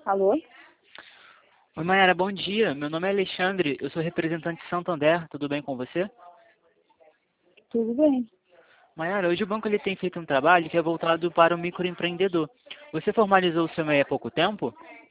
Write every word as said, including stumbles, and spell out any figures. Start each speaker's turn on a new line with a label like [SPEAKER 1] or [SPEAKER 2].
[SPEAKER 1] Alô?
[SPEAKER 2] Oi, Mayara, bom dia. Meu nome é Alexandre, eu sou representante de Santander. Tudo bem com você?
[SPEAKER 1] Tudo bem.
[SPEAKER 2] Mayara, hoje o banco ele tem feito um trabalho que é voltado para o microempreendedor. Você formalizou o seu M E I há pouco tempo?